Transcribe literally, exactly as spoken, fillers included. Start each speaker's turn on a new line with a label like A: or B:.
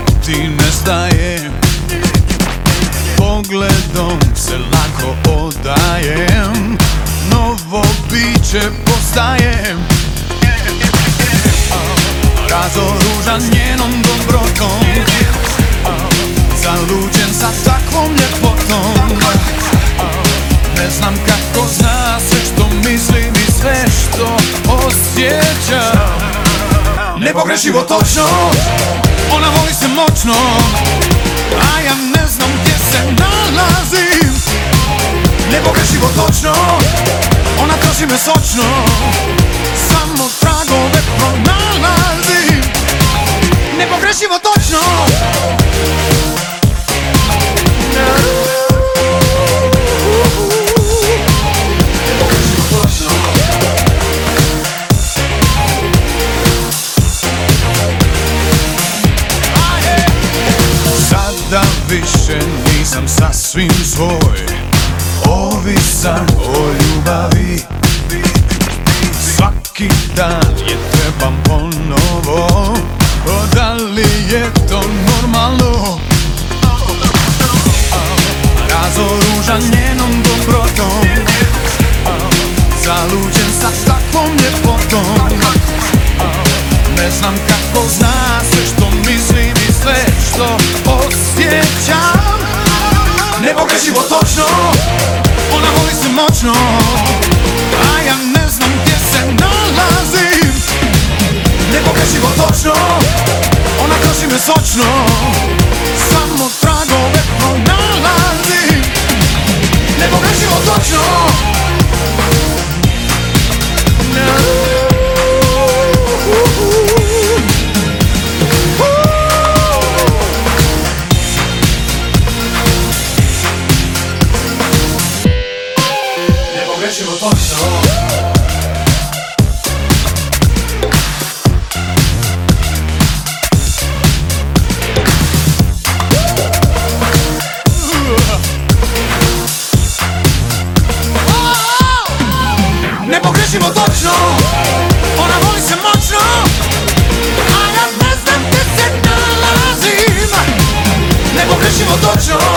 A: ti nestajem, pogledom se lako odajem, novo biće postajem, razoružan njenom dobrotom, zaluđen sa takvom ljepotom. Ne znam kako zna sve što mislim i sve što osjećam. Nepogrešivo točno, ona voli se moćno, a ja ne znam gdje se nalazim. Nepogrešivo točno, ona troši me sočno, samo tragove pronalazim. Nepogrešivo točno. Sada više nisam sasvim svoj, ovisan o ljubavi. Svaki dan je trebam ponovo, da li je to normalno? Razoružan njenom dobrotom, zaluđen sa takvom ljepotom. Ne znam kako zna sve što mislim i sve što osjećam. Nepogrešivo točno, ona voli se moćno, a ja ne znam gdje se nalazim. Nepogrešivo točno, ona troši me sočno, samo tragove pronalazim. Nepogrešivo točno. Nepogrešivo točno. Nepogrešivo točno, ona voli se moćno, a ja ne znam gdje se nalazim. Nepogrešivo točno.